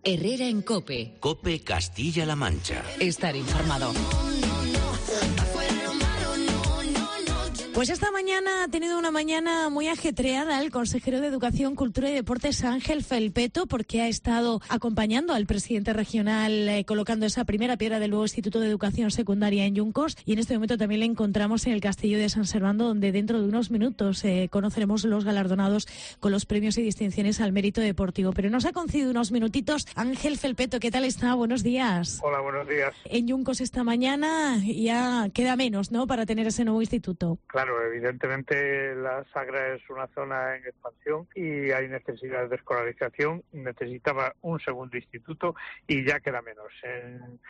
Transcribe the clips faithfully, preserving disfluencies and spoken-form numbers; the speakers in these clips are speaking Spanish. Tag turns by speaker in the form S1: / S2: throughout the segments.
S1: Herrera en COPE.
S2: COPE Castilla-La Mancha.
S1: Estar informado.
S3: Pues esta mañana ha tenido una mañana muy ajetreada el consejero de Educación, Cultura y Deportes, Ángel Felpeto, porque ha estado acompañando al presidente regional eh, colocando esa primera piedra del nuevo Instituto de Educación Secundaria en Yuncos, y en este momento también le encontramos en el Castillo de San Servando, donde dentro de unos minutos eh, conoceremos los galardonados con los premios y distinciones al mérito deportivo. Pero nos ha concedido unos minutitos Ángel Felpeto. ¿Qué tal está? Buenos días.
S4: Hola, buenos días.
S3: En Yuncos esta mañana ya queda menos, ¿no?, para tener ese nuevo instituto.
S4: Claro. Claro, evidentemente la Sagra es una zona en expansión y hay necesidades de escolarización. Necesitaba un segundo instituto y ya queda menos. En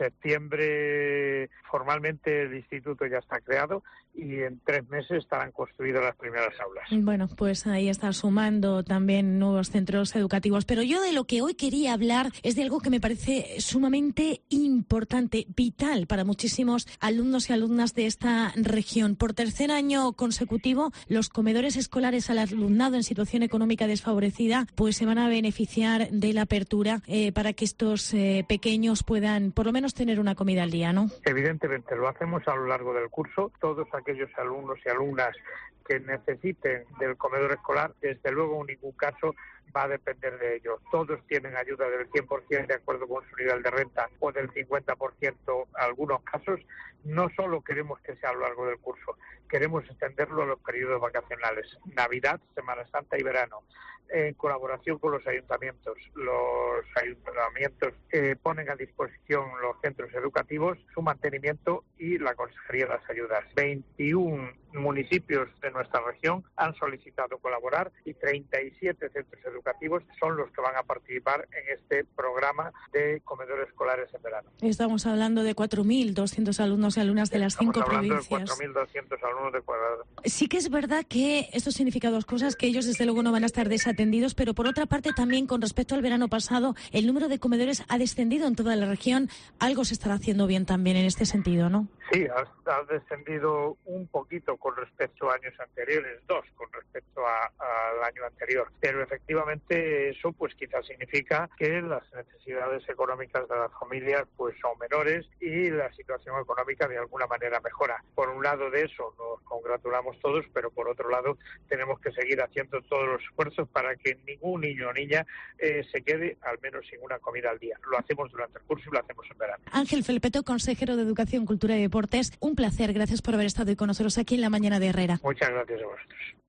S4: septiembre formalmente el instituto ya está creado y en tres meses estarán construidas las primeras aulas.
S3: Bueno, pues ahí está sumando también nuevos centros educativos. Pero yo de lo que hoy quería hablar es de algo que me parece sumamente importante, vital para muchísimos alumnos y alumnas de esta región. Por tercer año consecutivo, los comedores escolares al alumnado en situación económica desfavorecida pues se van a beneficiar de la apertura eh, para que estos eh, pequeños puedan por lo menos tener una comida al día, ¿no?
S4: Evidentemente, lo hacemos a lo largo del curso. Todos aquellos alumnos y alumnas que necesiten del comedor escolar, desde luego en ningún caso va a depender de ellos. Todos tienen ayuda del cien por ciento de acuerdo con su nivel de renta o del cincuenta por ciento en algunos casos. No solo queremos que sea a lo largo del curso, queremos extenderlo a los periodos vacacionales, Navidad, Semana Santa y verano, en colaboración con los ayuntamientos. Los ayuntamientos eh, ponen a disposición los centros educativos, su mantenimiento y la Consejería de las Ayudas. veintiún municipios de nuestra región han solicitado colaborar y treinta y siete centros educativos son los que van a participar en este programa de comedores escolares en verano.
S3: Estamos hablando de cuatro mil doscientos alumnos y alumnas de las
S4: Estamos
S3: cinco provincias.
S4: Estamos hablando de cuatro mil doscientos alumnos de cuadrado.
S3: Sí que es verdad que esto significa dos cosas, que ellos desde luego no van a estar desatendidos, pero por otra parte también con respecto al verano pasado, el número de comedores ha descendido en toda la región. Algo se estará haciendo bien también en este sentido, ¿no?
S4: Sí, ha, ha descendido un poquito con respecto a años anteriores, dos con respecto al año anterior. Pero efectivamente eso pues quizás significa que las necesidades económicas de las familias pues son menores y la situación económica de alguna manera mejora. Por un lado de eso nos congratulamos todos, pero por otro lado tenemos que seguir haciendo todos los esfuerzos para que ningún niño o niña eh, se quede al menos sin una comida al día. Lo hacemos durante el curso y lo hacemos en verano.
S3: Ángel Felpeto, consejero de Educación, Cultura y Deportes, un placer. Gracias por haber estado y con nosotros aquí en la mañana de Herrera.
S4: Muchas gracias a vosotros.